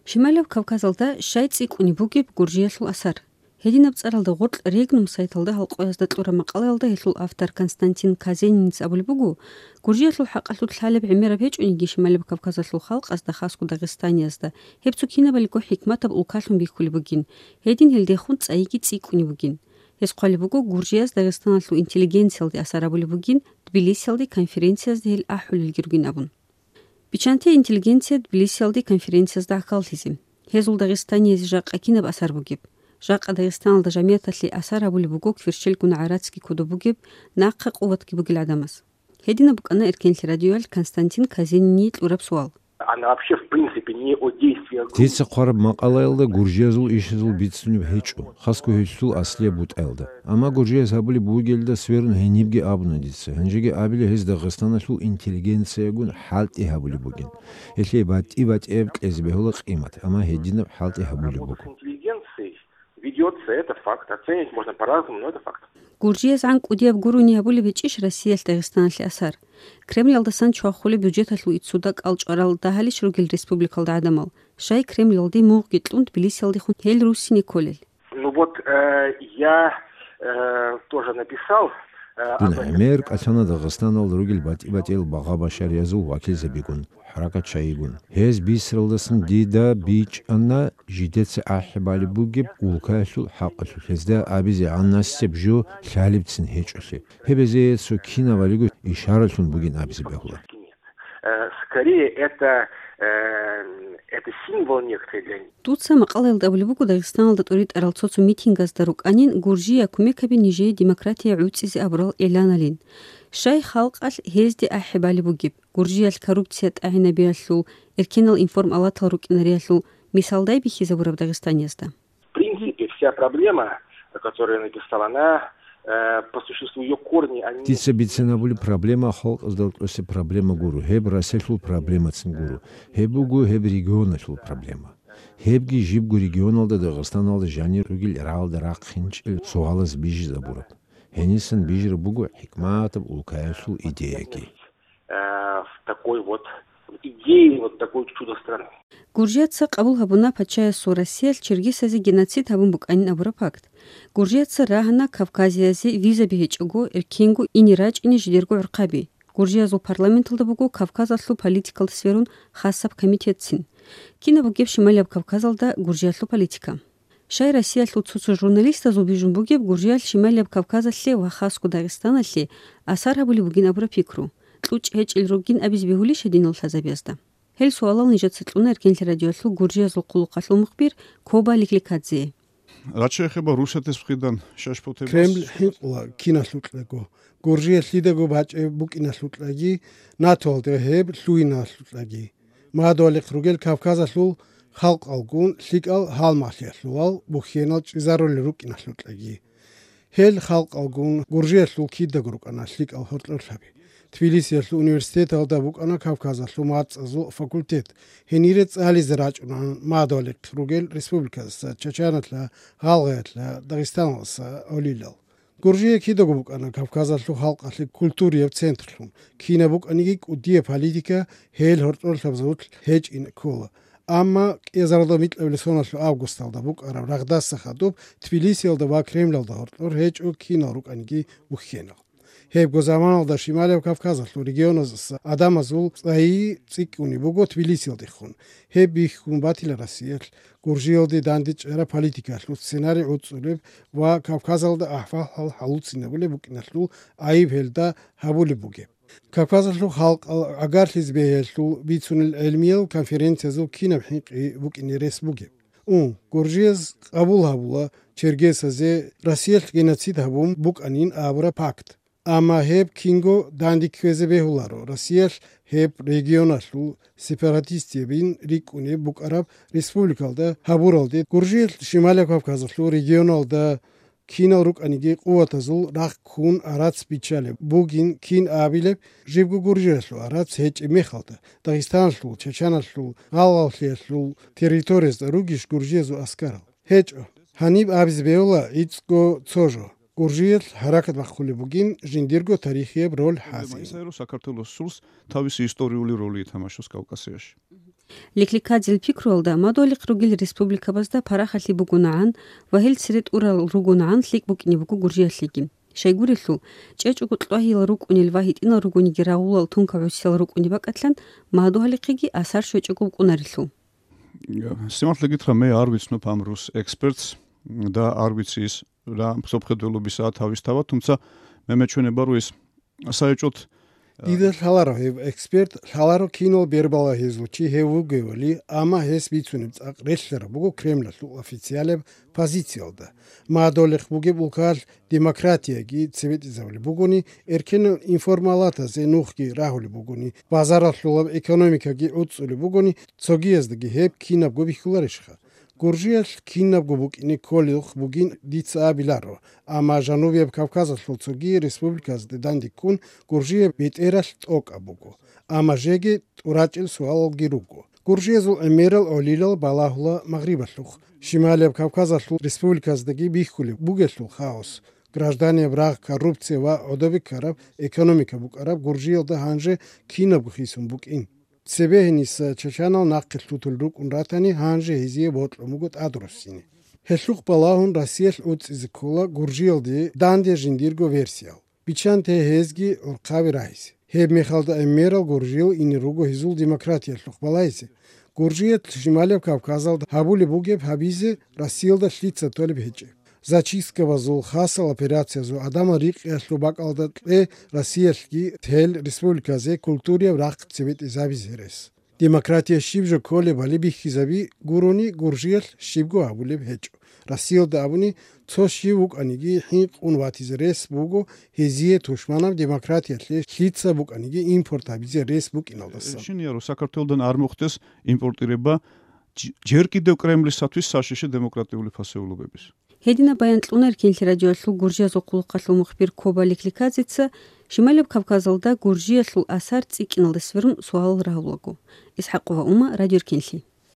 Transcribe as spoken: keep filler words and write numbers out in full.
Шималев Кавказалда шай цикуни бугиб Гуржиялу асар. Хединаб царалда гурл регнум сайталда халқоязда тлура мақалалда хилул автор Константин Казенинц абулбугу Гуржиялу хақалу тлалеб имера печуниги Шималев Кавказалу халқ азда хаску Дагестаниязда хепцу кинабалику хикматаб укалун бихкули бугин. Хедин хилдехун цайги цикуни бугин. Хес қалибугу Гуржияз Дагестаналу интеллигенциялди асар абулбугин Тбилисиялди конференциязда хил ахулил гиргин абун. Бичанте интеллигенция Тбилисиялди конференциязда акалтизим. Хезул Дагестаниязи жақ акинаб асар бугиб. Жақ Дагестаналда жамиятатли асар абулбугу кфирчел гуна арацки куду бугиб наққа қуватки бугил адамас. Хедина букана эркенли радиоал Константин Казенини тлураб суал. Она вообще в принципе не о действиях. Тица қораб мақалайлда Гуржиязул ишезул битсуниб хечу. Хаску хечсул аслия бут элда. Ама Гуржияз абули бугелда сверн хенибге абуна дитса. Хенжеге абили хез Дагестанашлу интеллигенция гун халти хабули бугин. Если бати бати эб клезбехула қимат. Ама хедина халти хабули бугин. Интеллигенцией ведется, это факт. Оценить можно по-разному, но это факт. Гуржияз анк удиаб гуруни абули бичиш Россия Дагестаналли асар. Кремль алдасан чуахули бюджеталу итсудак алчарал дахалиш ругил республикалда адамал. Шай Кремль алды муг гитлун Тбилисиалди хун хел руси Николел. Ну вот э, я э, тоже написал. Дун Америк асана Дагестанал ругил бати бати эл бага башар язу вакил забигун. حركة شايبون هز بيسرلسن ديدا بيج أنا جدت أحبالي بوجب وكاسو حق هزدا أبيزي عنا سبجو خالبتسن هيج أشي هبزي سكينة وليجو إشارة بوجين أبيزي بهلا. Скорее это это символ некоторый для них. Тут сам мақалал дабулбугу Дагестаналда турит аралцоцу митингаз дарук анин Гуржия кумекаби ниже демократия уцизи абрал эланалин. Шай халқал хезди ахибали бугиб. Гуржиял коррупцият ахинабиялу эркенал информ алатал рукинариялу мисалдай бихи забураб Дагестаниязда. В принципе, вся проблема, которую я написал, она по существу ее корни они. Тица бицена были проблема халк аздалкосе проблема гуру. Хеб раселу проблема цингуру. Хебугу хеб регионалу проблема. Хебги жибгу регионалда Дагестаналда жани ругил ралда рақхинч суалас бижи забураб. Хенисен бижи бугу хикматаб улкаясу идеяки. В такой вот идеи, вот такой чудо страны. Гуржиятса қабул хабуна пачая су Россия Чиргизиязи геноцид хабун буканин абура пакт. Гуржиятса рахана Кавказиязи виза бихечугу эркингу инирач ини жидергу урқаби. Гуржиязу парламенталда бугу Кавказаслу политикал сферун хассаб комитетсин. Кина бугеб Шималяб Кавказалда Гуржияслу политика. Шай Россия луцуцу журналиста зубижун бугеб Гуржиял Шималяб Кавказалли ва хаску Дагестаналли асар хабули бугин абура пикру. Тлуч эч илругин абиз бихули шединал хазабязда. Хел суалал нижацетлуна эркенли радиослу Гуржиязу қулуқаслу мухбир Коба Ликликадзе. რაც შეეხება რუსეთის მხრიდან შეშფოთებას კრემლი ჰიყლა კინასლუტლეგო გურჟიეს ლიდეგო ბაჭე ბუკინასლუტლეგი ნათოლდე ჰებ ლუინასლუტლეგი მადოლი ხრუგელ კავკაზასლუ ხალყალგუნ ლიკალ ჰალმასიასლუალ ბუხიენალ ჭიზაროლი რუკინასლუტლეგი ჰელ ხალყალგუნ გურჟიესლუ კიდაგრუკანა ლიკალ ჰორტლორსაბი თბილისის უნივერსიტეტ ალდა ბუკანა კავკაზასლუ მაწაზუ ფაკულტეტ ჰენირე წალის რაჭუნა მადოლი ხრუგელ რესპუბლიკას ჩაჩანათლა ღალღეთლა დაგესტანს ოლილალ გურჟიე კიდოგ ბუკანა კავკაზასლუ ხალყასლი კულტურიებ ცენტრლუ კინა ბუკანიგი კუდიე პოლიტიკა ჰელ ჰორტოლსაბზუთ ჰეჭ ინ კოლა ამა ყეზარდა მიტლევლესონასლუ ავგუსტალდა ბუკარა რაღდასახადობ თბილისიალდა ვა კრემლალდა ჰორტლორ ჰეჭ კინა რუკანიგი უხიენა Хеб гозаманалда Шималев Кавказаслу регионозас адамазул цаи цикуни буго Тбилисиалди хун. Хеб ихун батила Россия Гуржиалди дандич эра политикаслу сценарий уцулеб ва Кавказалда ахвал халуцинабуле букинаслу айвелда хабули буге. Кавказаслу халк агарлиз беhelу бицунил элмиел конференциязу кинабхиқи букини ресбуге. Un Гуржиез қабул хабула Чергесазе Россия геноцид хабум буканин абра пакт. Ама хеб кинго дандиквезе бехуларо Россия хеб регионаслу сепаратистиебин рикуне букараб республикалда хабуралде Гуржиел Шималия Кавказаслу регионалда кинал руканиги қуватазул рах кун арац бичале бугин кин абилеб жибгу Гуржиеслу арац хеч мехалда Дагестанслу Чечанаслу Галгалслу территориясда ругиш Гуржиезу аскарал хеч ханиб абиз беула ицго цожо Гуржиел харакат бахули бугин жиндирго тарихиеб роль хазин. საქართველოს სულს თავისი ისტორიული როლი ითამაშოს კავკასიაში. Лекликадзил пикролда мадолик ругил республикабазда парахали бугунаан вахил сирет урал ругунаан лик букини буку гуржияслиги. Шайгурилу чеч угутлахил рукунил вахит ина ругуниги рагулал тунка усил ругуни бакатлан мадуаликиги асар шочугу кунарилу. Სიმართლე გითხრა მე არ ვიცნობ ამ რუს ექსპერტს და არ ვიცი ის რა მსოფლმხედველობისაა თავისთავად, თუმცა მე მეჩვენება რომ ის საერთოდ Дидер халаро эксперт халаро кино бербала хезлучи хевугевали ама хес бицунем цақрешлера бугу Кремля официале позициялда. Мадолех буге булкар демократия ги цеветизавли бугуни эркен информалата зенухги рахули бугуни базаратлулаб экономика ги уцули бугуни цогиездги хеп кинаб губихуларишха. Гуржиел кинаб губукини колих бугин дицаабиларо ама жанубиеб Кавказас луцуги республикас дедандикун гуржие бетерал токабуго ама жеге урачил суал гируго гуржиезул эмерал олилал балахула магрибаслух шималиеб Кавказас республикас деги бихули бугеслу хаос граждане браг коррупция ва одоби караб экономика букараб гуржиел да ханже кинаб гхисум букин Себехнис чачанал наққилтутул рук унратани ханже хизие ботло мугут адросини. Хелух балахун Россия уц изкола гуржилди данде жиндирго версиял. Бичан те хезги урқави райси. Хеб мехалда эмерал гуржил ини руго хизул демократия лух балайси. Гуржиет Шималев Кавказал хабули бугеб хабизе Россиялда шлица толеб хече. Зачистка вазул хасал операция зу адама рик эшлубак алдатли Россиялги тел республиказе культурия враг цвет изавизерес. Демократия шибжо коле бали бихизаби гуруни гуржиел шибго абулеб хечо. Россиял да абуни цо шивук аниги хинк унватизерес бугу хезие тушманав демократия тле шлица бук аниги импортабизе рес бук иналдаса. შინია რომ საქართველოსთან არ მოხდეს იმპორტირება ჯერ კიდევ კრემლისათვის საშიში დემოკრატიული ფასეულობების. Хедина баянтлунар кенли радиослу гуржиязу кулуккаслу мухбир Коба Лекликадзица Шималев Кавказалда гуржияслу асар цикиналды сверун суал раулагу. Исхақова ума радиор кенли.